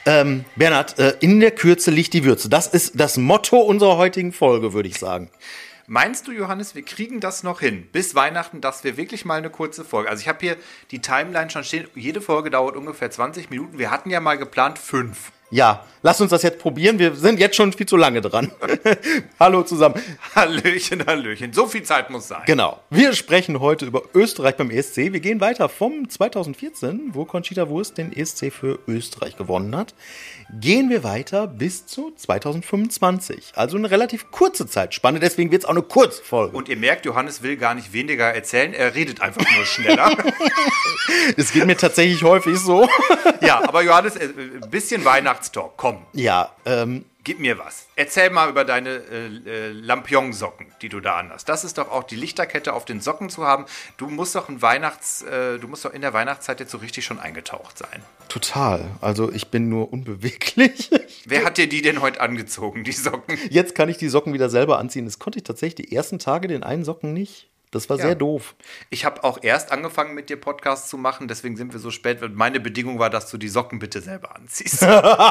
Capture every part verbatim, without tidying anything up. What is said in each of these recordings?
Ähm, Bernhard, äh, in der Kürze liegt die Würze. Das ist das Motto unserer heutigen Folge, würde ich sagen. Meinst du, Johannes, wir kriegen das noch hin, bis Weihnachten, dass wir wirklich mal eine kurze Folge... Also ich habe hier die Timeline schon stehen, jede Folge dauert ungefähr zwanzig Minuten. Wir hatten ja mal geplant fünf. Ja, lass uns das jetzt probieren. Wir sind jetzt schon viel zu lange dran. Hallo zusammen. Hallöchen, Hallöchen. So viel Zeit muss sein. Genau. Wir sprechen heute über Österreich beim E S C. Wir gehen weiter vom zweitausendvierzehn, wo Conchita Wurst den E S C für Österreich gewonnen hat. Gehen wir weiter bis zu zweitausendfünfundzwanzig. Also eine relativ kurze Zeitspanne, deswegen wird es auch eine Kurzfolge. Und ihr merkt, Johannes will gar nicht weniger erzählen, er redet einfach nur schneller. Das geht mir tatsächlich häufig so. Ja, aber Johannes, ein bisschen Weihnachtstalk, komm. Ja, ähm... Gib mir was. Erzähl mal über deine äh, äh, Lampion-Socken, die du da anhast. Das ist doch auch die Lichterkette auf den Socken zu haben. Du musst doch ein Weihnachts, äh, du musst doch in der Weihnachtszeit jetzt so richtig schon eingetaucht sein. Total. Also ich bin nur unbeweglich. Wer hat dir die denn heute angezogen, die Socken? Jetzt kann ich die Socken wieder selber anziehen. Das konnte ich tatsächlich die ersten Tage den einen Socken nicht. Das war ja sehr doof. Ich habe auch erst angefangen, mit dir Podcasts zu machen, deswegen sind wir so spät. Meine Bedingung war, dass du die Socken bitte selber anziehst.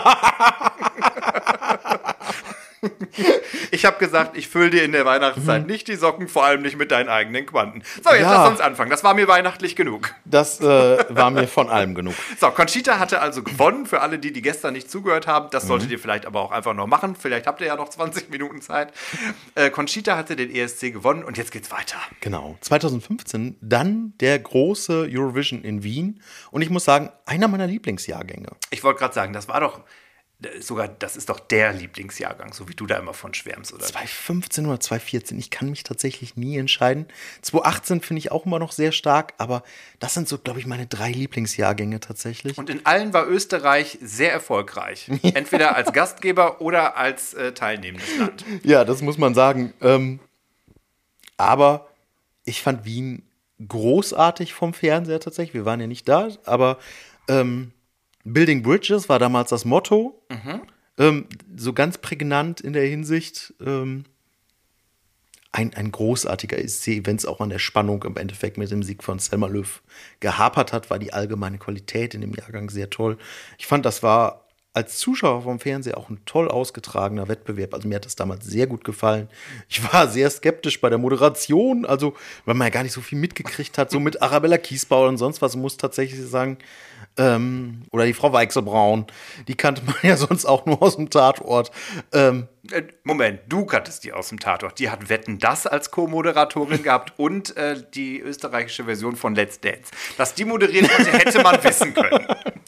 Ich habe gesagt, ich fülle dir in der Weihnachtszeit mhm. nicht die Socken, vor allem nicht mit deinen eigenen Quanten. So, jetzt ja. lass uns anfangen. Das war mir weihnachtlich genug. Das äh, war mir von allem genug. So, Conchita hatte also gewonnen. Für alle, die, die gestern nicht zugehört haben, das mhm. solltet ihr vielleicht aber auch einfach noch machen. Vielleicht habt ihr ja noch zwanzig Minuten Zeit. Äh, Conchita hatte den E S C gewonnen und jetzt geht's weiter. Genau. zweitausendfünfzehn dann der große Eurovision in Wien. Und ich muss sagen, einer meiner Lieblingsjahrgänge. Ich wollte gerade sagen, das war doch... Sogar, das ist doch der Lieblingsjahrgang, so wie du da immer von schwärmst, oder? zweitausendfünfzehn oder zweitausendvierzehn, ich kann mich tatsächlich nie entscheiden. zweitausendachtzehn finde ich auch immer noch sehr stark, aber das sind so, glaube ich, meine drei Lieblingsjahrgänge tatsächlich. Und in allen war Österreich sehr erfolgreich. Entweder als Gastgeber oder als äh, teilnehmendes Land. Ja, das muss man sagen. Ähm, aber ich fand Wien großartig vom Fernseher tatsächlich. Wir waren ja nicht da, aber ähm, Building Bridges war damals das Motto. Mhm. Ähm, so ganz prägnant in der Hinsicht. Ähm, ein, ein großartiger E S C, wenn es auch an der Spannung im Endeffekt mit dem Sieg von Selma Löw gehapert hat, war die allgemeine Qualität in dem Jahrgang sehr toll. Ich fand, das war als Zuschauer vom Fernseher auch ein toll ausgetragener Wettbewerb. Also mir hat das damals sehr gut gefallen. Ich war sehr skeptisch bei der Moderation, also weil man ja gar nicht so viel mitgekriegt hat, so mit Arabella Kiesbauer und sonst was. Ich muss tatsächlich sagen, ähm, oder die Frau Weichselbraun, die kannte man ja sonst auch nur aus dem Tatort. Ähm, Moment, du kanntest die aus dem Tatort. Die hat Wetten, das als Co-Moderatorin gehabt und äh, die österreichische Version von Let's Dance. Dass die moderiert hatte, hätte man wissen können.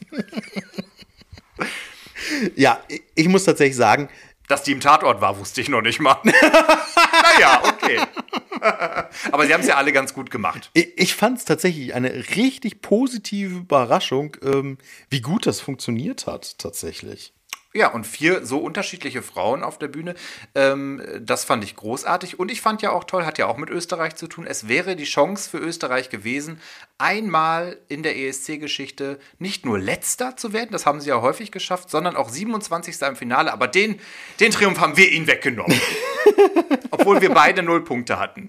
Ja, ich muss tatsächlich sagen, dass die im Tatort war, wusste ich noch nicht mal. Naja, okay. Aber sie haben es ja alle ganz gut gemacht. Ich, ich fand es tatsächlich eine richtig positive Überraschung, ähm, wie gut das funktioniert hat, tatsächlich. Ja, und vier so unterschiedliche Frauen auf der Bühne, ähm, das fand ich großartig. Und ich fand ja auch toll, hat ja auch mit Österreich zu tun, es wäre die Chance für Österreich gewesen, einmal in der E S C-Geschichte nicht nur Letzter zu werden, das haben sie ja häufig geschafft, sondern auch siebenundzwanzigster im Finale. Aber den, den Triumph haben wir ihnen weggenommen. Obwohl wir beide null Punkte hatten.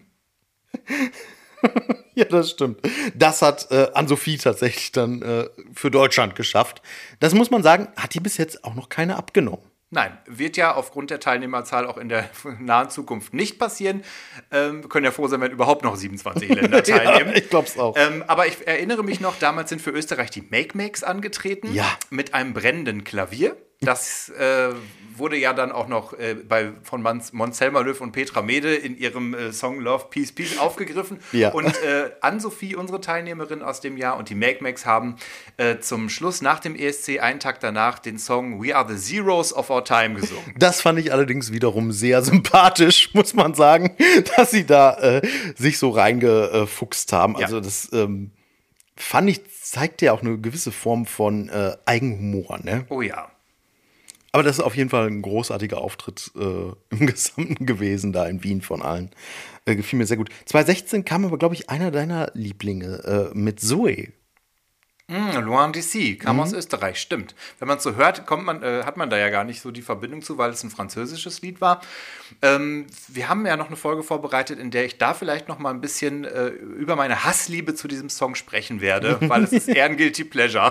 Ja, das stimmt. Das hat äh, Ann-Sophie tatsächlich dann äh, für Deutschland geschafft. Das muss man sagen, hat die bis jetzt auch noch keine abgenommen. Nein, wird ja aufgrund der Teilnehmerzahl auch in der nahen Zukunft nicht passieren. Ähm, wir können ja froh sein, wenn überhaupt noch siebenundzwanzig Länder teilnehmen. Ja, ich glaube es auch. Ähm, aber ich erinnere mich noch, damals sind für Österreich die Make-Makes angetreten. Ja. Mit einem brennenden Klavier. Das äh, wurde ja dann auch noch äh, bei, von Mons Selma Löw und Petra Mede in ihrem äh, Song Love, Peace, Peace aufgegriffen. Ja. Und äh, Ann-Sophie, unsere Teilnehmerin aus dem Jahr, und die Make-Makes haben äh, zum Schluss nach dem E S C, einen Tag danach, den Song We Are the Zeros of Our Time gesungen. Das fand ich allerdings wiederum sehr sympathisch, muss man sagen, dass sie da äh, sich so reingefuchst haben. Ja. Also das ähm, fand ich, zeigt ja auch eine gewisse Form von äh, Eigenhumor, ne? Oh ja. Aber das ist auf jeden Fall ein großartiger Auftritt äh, im Gesamten gewesen, da in Wien von allen. Äh, gefiel mir sehr gut. zweitausendsechzehn kam aber, glaube ich, einer deiner Lieblinge äh, mit Zoe. Mm, Loin d'ici, kam Mhm. aus Österreich, stimmt. Wenn man es so hört, kommt man, äh, hat man da ja gar nicht so die Verbindung zu, weil es ein französisches Lied war. Ähm, wir haben ja noch eine Folge vorbereitet, in der ich da vielleicht noch mal ein bisschen äh, über meine Hassliebe zu diesem Song sprechen werde, weil es ist eher ein Guilty Pleasure.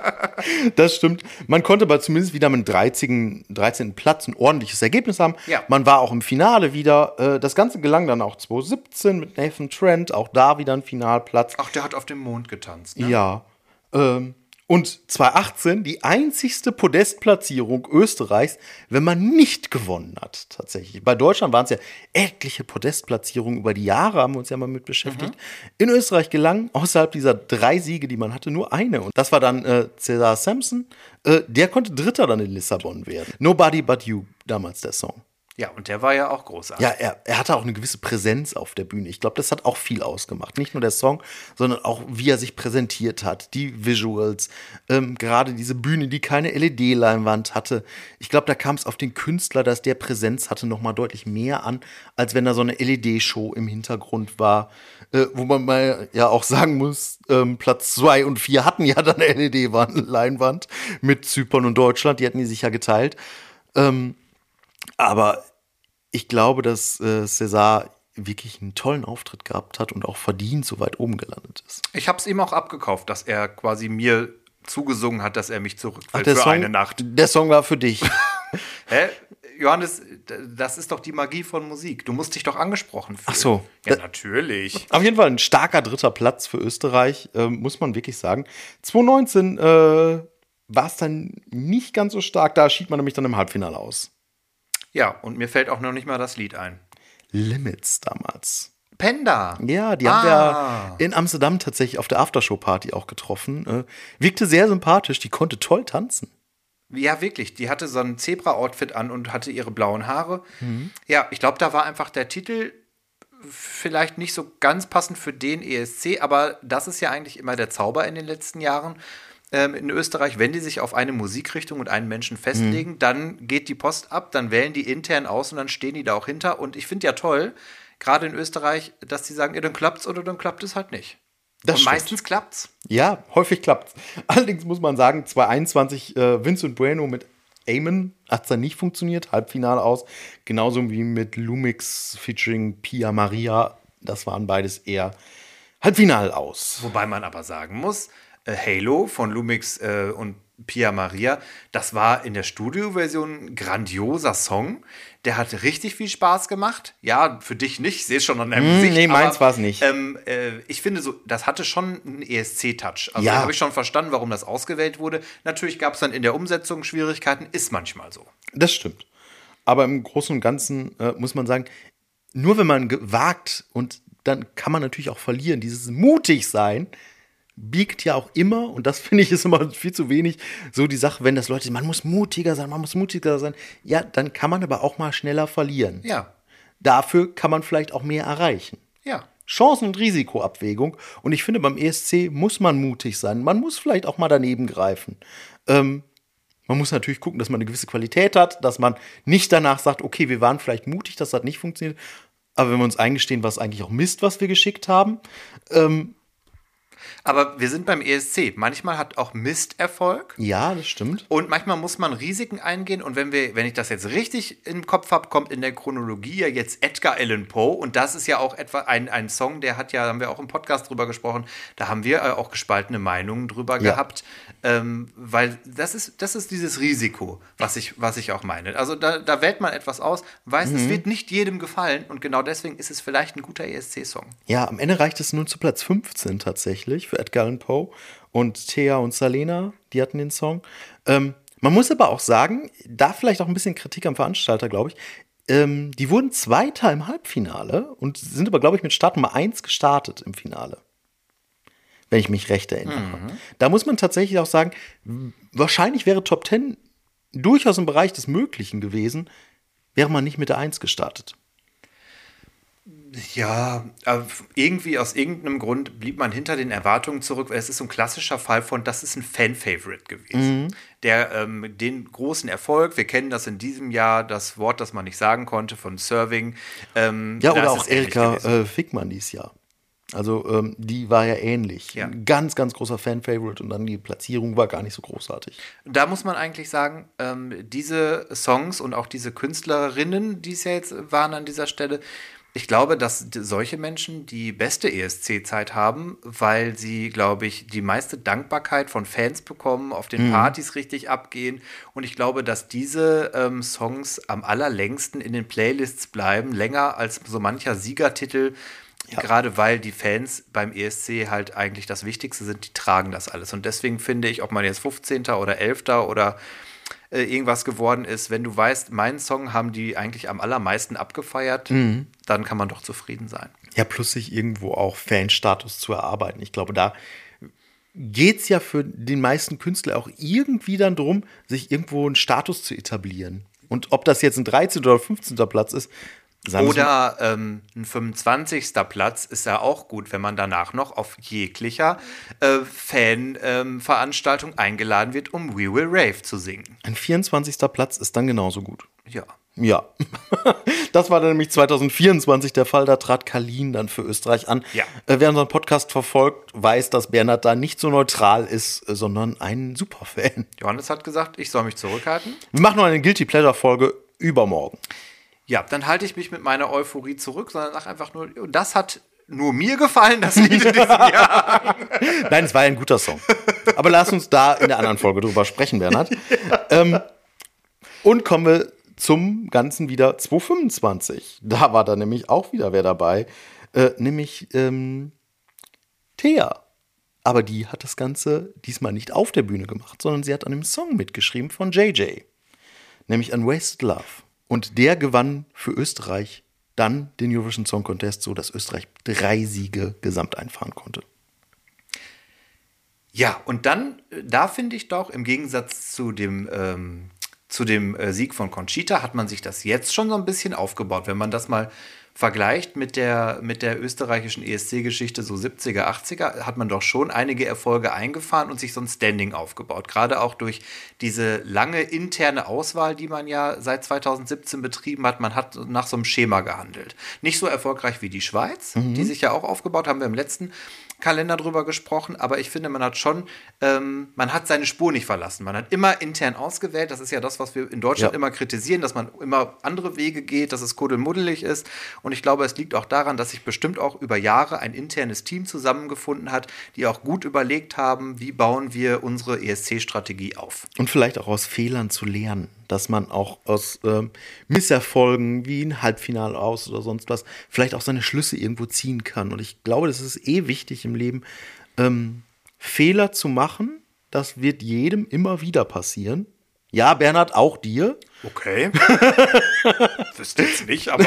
Das stimmt. Man konnte aber zumindest wieder mit dem dreizehnten. dreizehnten Platz ein ordentliches Ergebnis haben. Ja. Man war auch im Finale wieder. Äh, Das Ganze gelang dann auch zwanzig siebzehn mit Nathan Trent. Auch da wieder ein Finalplatz. Ach, der hat auf dem Mond getanzt, ne? Ja. Ähm, und zwanzig achtzehn die einzigste Podestplatzierung Österreichs, wenn man nicht gewonnen hat, tatsächlich. Bei Deutschland waren es ja etliche Podestplatzierungen über die Jahre, haben wir uns ja mal mit beschäftigt. In Österreich gelang außerhalb dieser drei Siege, die man hatte, nur eine. Und das war dann äh, Cesar Sampson. Äh, der konnte Dritter dann in Lissabon werden. Nobody But You, damals der Song. Ja, und der war ja auch großartig. Ja, er, er hatte auch eine gewisse Präsenz auf der Bühne. Ich glaube, das hat auch viel ausgemacht. Nicht nur der Song, sondern auch, wie er sich präsentiert hat, die Visuals, ähm, gerade diese Bühne, die keine L E D-Leinwand hatte. Ich glaube, da kam es auf den Künstler, dass der Präsenz hatte, noch mal deutlich mehr an, als wenn da so eine L E D-Show im Hintergrund war. Äh, wo man mal ja auch sagen muss, ähm, Platz zwei und vier hatten ja dann eine L E D-Leinwand mit Zypern und Deutschland. Die hatten die sich ja geteilt. Ähm, Aber ich glaube, dass äh, César wirklich einen tollen Auftritt gehabt hat und auch verdient so weit oben gelandet ist. Ich habe es ihm auch abgekauft, dass er quasi mir zugesungen hat, dass er mich zurückwählt der für Song, eine Nacht. Der Song war für dich. Hä? Johannes, das ist doch die Magie von Musik. Du musst dich doch angesprochen fühlen. Ach so. Ja, Da- natürlich. Auf jeden Fall ein starker dritter Platz für Österreich, ähm, muss man wirklich sagen. zwanzig neunzehn äh, war es dann nicht ganz so stark. Da schied man nämlich dann im Halbfinale aus. Ja, und mir fällt auch noch nicht mal das Lied ein. Limits damals. Penda. Ja, die haben Ah. wir in Amsterdam tatsächlich auf der Aftershow-Party auch getroffen. Äh, wirkte sehr sympathisch, die konnte toll tanzen. Ja, wirklich. Die hatte so ein Zebra-Outfit an und hatte ihre blauen Haare. Mhm. Ja, ich glaube, da war einfach der Titel vielleicht nicht so ganz passend für den E S C, aber das ist ja eigentlich immer der Zauber in den letzten Jahren ähm, in Österreich. Wenn die sich auf eine Musikrichtung und einen Menschen festlegen, Mhm. dann geht die Post ab, dann wählen die intern aus und dann stehen die da auch hinter. Und ich finde ja toll, gerade in Österreich, dass die sagen, ja, dann klappt's oder dann klappt es halt nicht. Das und stimmt. meistens klappt's. Ja, häufig klappt's. Allerdings muss man sagen, zwanzig einundzwanzig äh, Vincent Bueno mit Amen hat es dann nicht funktioniert, Halbfinale aus. Genauso wie mit Lumix featuring Pia Maria. Das waren beides eher Halbfinale aus. Wobei man aber sagen muss, äh, Halo von Lumix äh, und Pia Maria, das war in der Studioversion ein grandioser Song. Der hat richtig viel Spaß gemacht. Ja, für dich nicht, ich sehe es schon an deinem Mm, Gesicht. nee, meins aber, war's nicht. Ähm, äh, ich finde, so, das hatte schon einen E S C-Touch. Also Ja. da habe ich schon verstanden, warum das ausgewählt wurde. Natürlich gab es dann in der Umsetzung Schwierigkeiten, ist manchmal so. Das stimmt. Aber im Großen und Ganzen äh, muss man sagen, nur wenn man wagt, und dann kann man natürlich auch verlieren, dieses mutig sein, biegt ja auch immer, und das finde ich ist immer viel zu wenig, so die Sache, wenn das Leute, man muss mutiger sein, man muss mutiger sein, ja, dann kann man aber auch mal schneller verlieren. Ja, Dafür kann man vielleicht auch mehr erreichen. ja. Chancen- und Risikoabwägung. Und ich finde, beim E S C muss man mutig sein. Man muss vielleicht auch mal daneben greifen. Ähm, man muss natürlich gucken, dass man eine gewisse Qualität hat, dass man nicht danach sagt, okay, wir waren vielleicht mutig, das hat nicht funktioniert. Aber wenn wir uns eingestehen, was eigentlich auch Mist, was wir geschickt haben, ähm, Aber wir sind beim E S C. Manchmal hat auch Mist Erfolg. ja, das stimmt. Und manchmal muss man Risiken eingehen. Und wenn wir, wenn ich das jetzt richtig im Kopf habe, kommt in der Chronologie ja jetzt Edgar Allan Poe. Und das ist ja auch etwa ein, ein Song, der hat ja, haben wir auch im Podcast drüber gesprochen, da haben wir äh, auch gespaltene Meinungen drüber Ja. gehabt. Ähm, weil das ist, das ist dieses Risiko, was ich, was ich auch meine. Also da, da wählt man etwas aus, weiß, Mhm. es wird nicht jedem gefallen. Und genau deswegen ist es vielleicht ein guter E S C-Song. Ja, am Ende reicht es nur zu Platz fünfzehn tatsächlich für Edgar Allan Poe. Und Thea und Salena, die hatten den Song. Ähm, man muss aber auch sagen, da vielleicht auch ein bisschen Kritik am Veranstalter, glaube ich. Ähm, die wurden Zweiter im Halbfinale und sind aber, glaube ich, mit Start Nummer eins gestartet im Finale. Wenn ich mich recht erinnere. Da muss man tatsächlich auch sagen, w- wahrscheinlich wäre Top zehn durchaus im Bereich des Möglichen gewesen, wäre man nicht mit der eins gestartet. Ja, aber irgendwie aus irgendeinem Grund blieb man hinter den Erwartungen zurück, weil es ist so ein klassischer Fall von, das ist ein Fan-Favorite gewesen. Der ähm, den großen Erfolg, wir kennen das in diesem Jahr, das Wort, das man nicht sagen konnte, von Serving. Ähm, Ja, da oder ist auch es ähnlich Erika gewesen. äh, Fickmann dieses Jahr. Also ähm, die war ja ähnlich. Ja. Ein ganz, ganz großer Fan-Favorite und dann die Platzierung war gar nicht so großartig. Da muss man eigentlich sagen, ähm, diese Songs und auch diese Künstlerinnen, die es ja jetzt waren an dieser Stelle, ich glaube, dass d- solche Menschen die beste E S C-Zeit haben, weil sie, glaube ich, die meiste Dankbarkeit von Fans bekommen, auf den Partys richtig abgehen. Und ich glaube, dass diese ähm, Songs am allerlängsten in den Playlists bleiben, länger als so mancher Siegertitel. Gerade weil die Fans beim E S C halt eigentlich das Wichtigste sind, die tragen das alles. Und deswegen finde ich, ob man jetzt fünfzehnter oder elfter oder äh, irgendwas geworden ist, wenn du weißt, meinen Song haben die eigentlich am allermeisten abgefeiert, dann kann man doch zufrieden sein. Ja, plus sich irgendwo auch Fanstatus zu erarbeiten. Ich glaube, da geht es ja für den meisten Künstler auch irgendwie dann drum, sich irgendwo einen Status zu etablieren. Und ob das jetzt ein dreizehnter oder fünfzehnter Platz ist, sagen wir Oder ähm, ein fünfundzwanzigster Platz ist ja auch gut, wenn man danach noch auf jeglicher äh, Fan-Veranstaltung ähm, eingeladen wird, um We Will Rave zu singen. ein vierundzwanzigster Platz ist dann genauso gut. Ja. Ja, das war dann nämlich zwanzig vierundzwanzig der Fall, da trat Kalin dann für Österreich an. Ja. Äh, wer unseren Podcast verfolgt, weiß, dass Bernhard da nicht so neutral ist, äh, sondern ein Superfan. Johannes hat gesagt, ich soll mich zurückhalten. Wir machen noch eine Guilty Pleasure-Folge übermorgen. Ja, dann halte ich mich mit meiner Euphorie zurück, sondern sage einfach nur, das hat nur mir gefallen, das Lied in diesem Jahr. Nein, es war ein guter Song. Aber lass uns da in der anderen Folge drüber sprechen, Bernhard. Ähm, und kommen wir zum Ganzen wieder zwanzig fünfundzwanzig. Da war da nämlich auch wieder wer dabei, äh, nämlich ähm, Thea. Aber die hat das Ganze diesmal nicht auf der Bühne gemacht, sondern sie hat an einem Song mitgeschrieben von J J, nämlich Unwasted Love. Und der gewann für Österreich dann den Eurovision Song Contest, so dass Österreich drei Siege gesamt einfahren konnte. Ja, und dann, äh, da finde ich doch, im Gegensatz zu dem, ähm, zu dem äh, Sieg von Conchita, hat man sich das jetzt schon so ein bisschen aufgebaut. Wenn man das mal vergleicht mit der, mit der österreichischen E S C-Geschichte, so siebziger, achtziger, hat man doch schon einige Erfolge eingefahren und sich so ein Standing aufgebaut. Gerade auch durch diese lange interne Auswahl, die man ja seit zweitausendsiebzehn betrieben hat. Man hat nach so einem Schema gehandelt. Nicht so erfolgreich wie die Schweiz, die sich ja auch aufgebaut haben wir im letzten Kalender drüber gesprochen, aber ich finde, man hat schon, ähm, man hat seine Spur nicht verlassen. Man hat immer intern ausgewählt. Das ist ja das, was wir in Deutschland Ja. immer kritisieren, dass man immer andere Wege geht, dass es kuddelmuddelig ist. Und ich glaube, es liegt auch daran, dass sich bestimmt auch über Jahre ein internes Team zusammengefunden hat, die auch gut überlegt haben, wie bauen wir unsere E S C-Strategie auf. Und vielleicht auch aus Fehlern zu lernen, dass man auch aus ähm, Misserfolgen wie ein Halbfinale aus oder sonst was vielleicht auch seine Schlüsse irgendwo ziehen kann. Und ich glaube, das ist eh wichtig im Leben, ähm, Fehler zu machen. Das wird jedem immer wieder passieren. Ja, Bernhard, auch dir. Okay. Wüsste jetzt nicht, aber.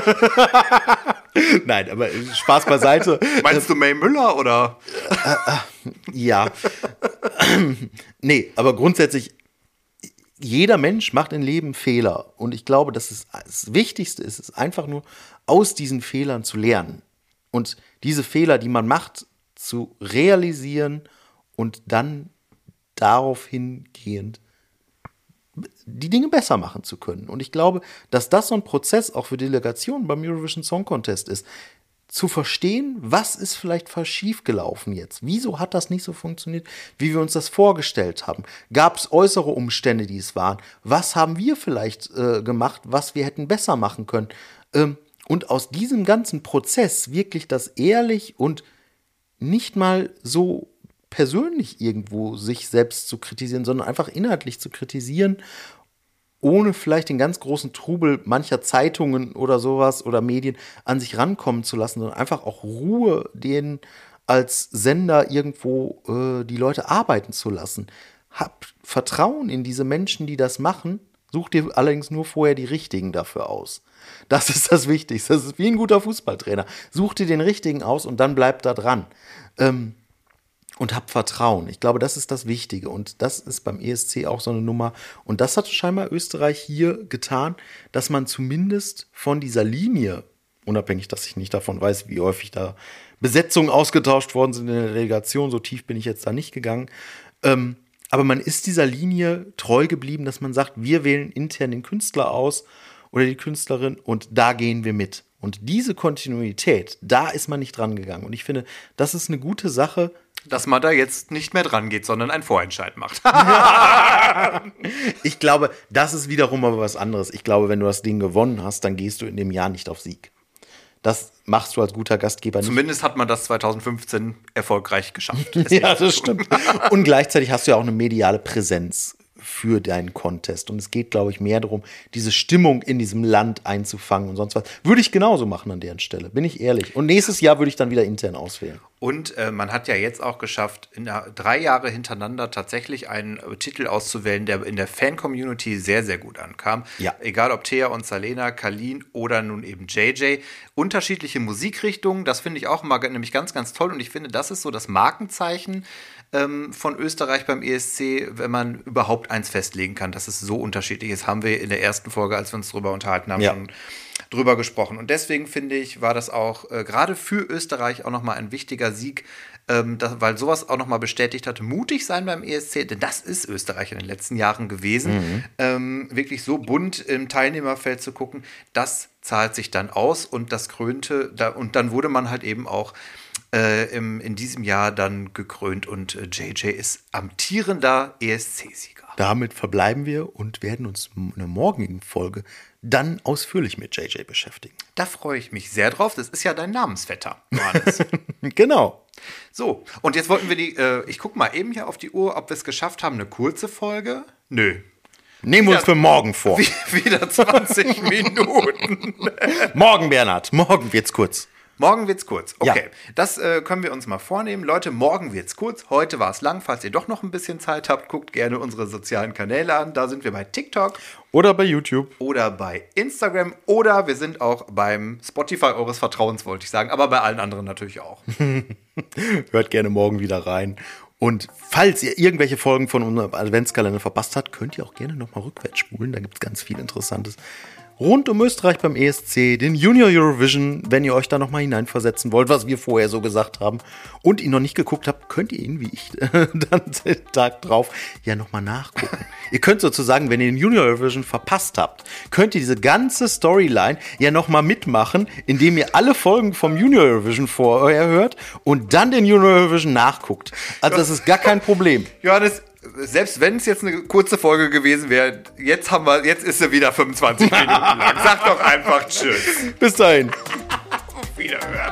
Nein, aber äh, Spaß beiseite. Meinst du May Müller oder? Ja. Nee, aber grundsätzlich, jeder Mensch macht im Leben Fehler. Und ich glaube, dass es das Wichtigste ist, ist einfach nur aus diesen Fehlern zu lernen. Und diese Fehler, die man macht, zu realisieren und dann darauf hingehend die Dinge besser machen zu können. Und ich glaube, dass das so ein Prozess auch für Delegationen beim Eurovision Song Contest ist. Zu verstehen, was ist vielleicht falsch schiefgelaufen jetzt? Wieso hat das nicht so funktioniert, wie wir uns das vorgestellt haben? Gab es äußere Umstände, die es waren? Was haben wir vielleicht äh, gemacht, was wir hätten besser machen können? Ähm, und aus diesem ganzen Prozess wirklich das ehrlich und nicht mal so persönlich irgendwo sich selbst zu kritisieren, sondern einfach inhaltlich zu kritisieren, ohne vielleicht den ganz großen Trubel mancher Zeitungen oder sowas oder Medien an sich rankommen zu lassen, sondern einfach auch Ruhe denen als Sender irgendwo äh, die Leute arbeiten zu lassen. Hab Vertrauen in diese Menschen, die das machen. Such dir allerdings nur vorher die Richtigen dafür aus. Das ist das Wichtigste. Das ist wie ein guter Fußballtrainer. Such dir den Richtigen aus und dann bleib da dran. Ähm, Und hab Vertrauen. Ich glaube, das ist das Wichtige. Und das ist beim E S C auch so eine Nummer. Und das hat scheinbar Österreich hier getan, dass man zumindest von dieser Linie, unabhängig, dass ich nicht davon weiß, wie häufig da Besetzungen ausgetauscht worden sind in der Delegation, so tief bin ich jetzt da nicht gegangen, ähm, aber man ist dieser Linie treu geblieben, dass man sagt, wir wählen intern den Künstler aus oder die Künstlerin und da gehen wir mit. Und diese Kontinuität, da ist man nicht dran gegangen. Und ich finde, das ist eine gute Sache. Dass man da jetzt nicht mehr dran geht, sondern einen Vorentscheid macht. Ich glaube, das ist wiederum aber was anderes. Ich glaube, wenn du das Ding gewonnen hast, dann gehst du in dem Jahr nicht auf Sieg. Das machst du als guter Gastgeber nicht. Zumindest hat man das zwanzig fünfzehn erfolgreich geschafft. Ja, das stimmt. Und gleichzeitig hast du ja auch eine mediale Präsenz für deinen Contest. Und es geht, glaube ich, mehr darum, diese Stimmung in diesem Land einzufangen und sonst was. Würde ich genauso machen an deren Stelle, bin ich ehrlich. Und nächstes Jahr würde ich dann wieder intern auswählen. Und äh, man hat ja jetzt auch geschafft, in der, drei Jahre hintereinander tatsächlich einen äh, Titel auszuwählen, der in der Fan-Community sehr, sehr gut ankam. Ja. Egal ob Thea und Salena, Kalin oder nun eben J J. Unterschiedliche Musikrichtungen, das finde ich auch immer nämlich ganz, ganz toll. Und ich finde, das ist so das Markenzeichen ähm, von Österreich beim E S C, wenn man überhaupt eins festlegen kann, dass es so unterschiedlich ist. Haben wir in der ersten Folge, als wir uns darüber unterhalten haben, ja. schon drüber gesprochen. Und deswegen finde ich, war das auch äh, gerade für Österreich auch nochmal ein wichtiger Sieg, ähm, das, weil sowas auch nochmal bestätigt hatte, mutig sein beim E S C, denn das ist Österreich in den letzten Jahren gewesen. Mhm. Ähm, wirklich so bunt im Teilnehmerfeld zu gucken, das zahlt sich dann aus und das krönte, da, und dann wurde man halt eben auch äh, im, in diesem Jahr dann gekrönt und äh, J J ist amtierender E S C-Sieger. Damit verbleiben wir und werden uns in der morgigen Folge dann ausführlich mit J J beschäftigen. Da freue ich mich sehr drauf. Das ist ja dein Namensvetter, Johannes. Genau. So, und jetzt wollten wir die, äh, ich gucke mal eben hier auf die Uhr, ob wir es geschafft haben, eine kurze Folge. Nö. Nehmen wir uns für morgen vor. Wie, wieder zwanzig Minuten. Morgen, Bernhard. Morgen wird's kurz. Morgen wird's kurz. Okay, Ja. das äh, können wir uns mal vornehmen. Leute, morgen wird's kurz. Heute war es lang. Falls ihr doch noch ein bisschen Zeit habt, guckt gerne unsere sozialen Kanäle an. Da sind wir bei TikTok. Oder bei YouTube. Oder bei Instagram. Oder wir sind auch beim Spotify eures Vertrauens, wollte ich sagen. Aber bei allen anderen natürlich auch. Hört gerne morgen wieder rein. Und falls ihr irgendwelche Folgen von unserem Adventskalender verpasst habt, könnt ihr auch gerne nochmal rückwärts spulen. Da gibt es ganz viel Interessantes rund um Österreich beim E S C, den Junior Eurovision, wenn ihr euch da nochmal hineinversetzen wollt, was wir vorher so gesagt haben und ihn noch nicht geguckt habt, könnt ihr ihn, wie ich, dann den Tag drauf ja nochmal nachgucken. Ihr könnt sozusagen, wenn ihr den Junior Eurovision verpasst habt, könnt ihr diese ganze Storyline ja nochmal mitmachen, indem ihr alle Folgen vom Junior Eurovision vorher hört und dann den Junior Eurovision nachguckt. Also das ist gar kein Problem. Johannes, selbst wenn es jetzt eine kurze Folge gewesen wäre, jetzt haben wir, jetzt ist sie wieder fünfundzwanzig Minuten lang. Sag doch einfach Tschüss. Bis dahin. Auf Wiederhören.